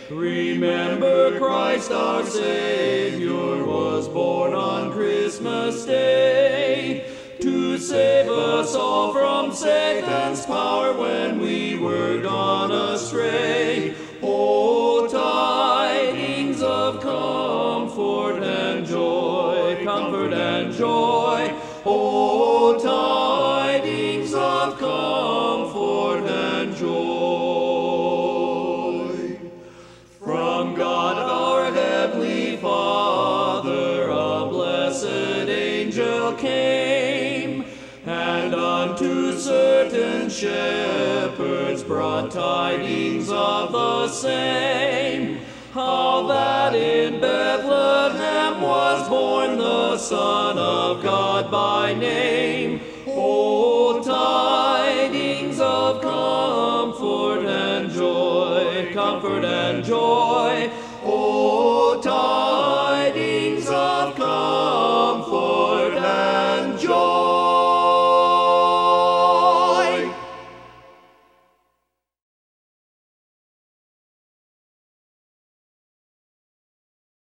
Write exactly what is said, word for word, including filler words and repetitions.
Remember Christ our Savior was born on Christmas Day to save us all from Satan's power when we were gone astray. Oh, tidings of comfort and joy, comfort and joy. Oh, tidings of comfort and joy. From God our Heavenly Father, a blessed angel came, and unto certain shepherds brought tidings of the same, how that in Bethlehem was born the Son of God by name. O tidings of comfort and joy, comfort and joy.